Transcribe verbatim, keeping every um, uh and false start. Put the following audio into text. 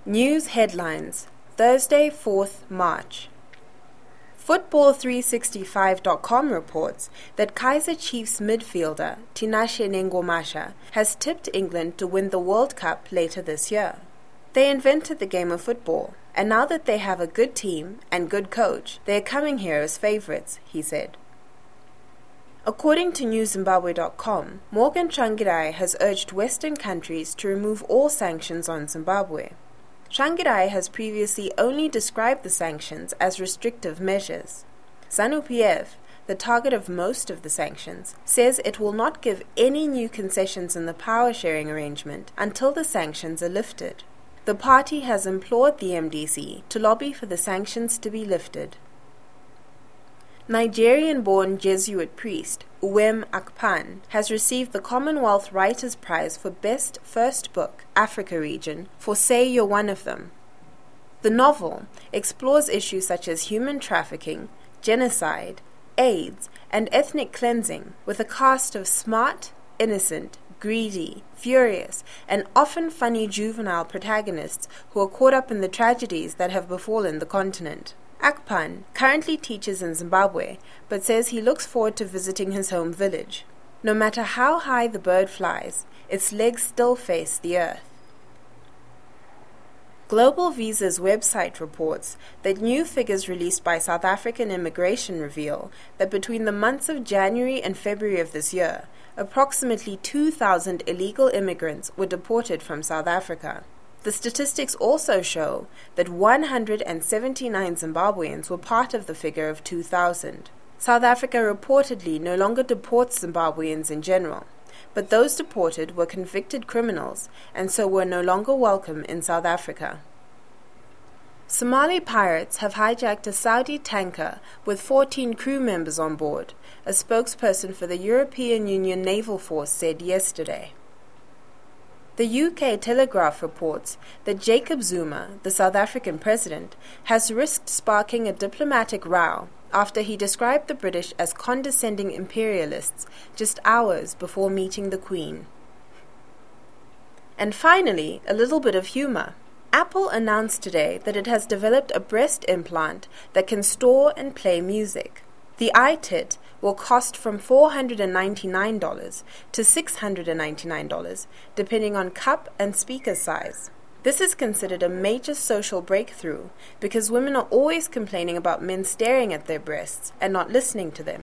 News headlines, Thursday, fourth March. Football three sixty-five dot com reports that Kaizer Chiefs midfielder Tinashe Nengomasha has tipped England to win the World Cup later this year. They invented the game of football, and now that they have a good team and good coach, they are coming here as favourites, he said. According to News Zimbabwe dot com, Morgan Tsvangirai has urged Western countries to remove all sanctions on Zimbabwe. Tsvangirai has previously only described the sanctions as restrictive measures. ZANU-P F, the target of most of the sanctions, says it will not give any new concessions in the power-sharing arrangement until the sanctions are lifted. The party has implored the M D C to lobby for the sanctions to be lifted. Nigerian-born Jesuit priest Uwem Akpan has received the Commonwealth Writers' Prize for Best First Book, Africa Region, for Say You're One of Them. The novel explores issues such as human trafficking, genocide, AIDS, and ethnic cleansing with a cast of smart, innocent, greedy, furious, and often funny juvenile protagonists who are caught up in the tragedies that have befallen the continent. Akpan currently teaches in Zimbabwe, but says he looks forward to visiting his home village. No matter how high the bird flies, its legs still face the earth. Global Visa's website reports that new figures released by South African Immigration reveal that between the months of January and February of this year, approximately two thousand illegal immigrants were deported from South Africa. The statistics also show that one hundred seventy-nine Zimbabweans were part of the figure of two thousand. South Africa reportedly no longer deports Zimbabweans in general, but those deported were convicted criminals and so were no longer welcome in South Africa. Somali pirates have hijacked a Saudi tanker with fourteen crew members on board, a spokesperson for the European Union Naval Force said yesterday. The U K Telegraph reports that Jacob Zuma, the South African president, has risked sparking a diplomatic row after he described the British as condescending imperialists just hours before meeting the Queen. And finally, a little bit of humor. Apple announced today that it has developed a breast implant that can store and play music. The iTit will cost from four hundred ninety-nine dollars to six hundred ninety-nine dollars, depending on cup and speaker size. This is considered a major social breakthrough because women are always complaining about men staring at their breasts and not listening to them.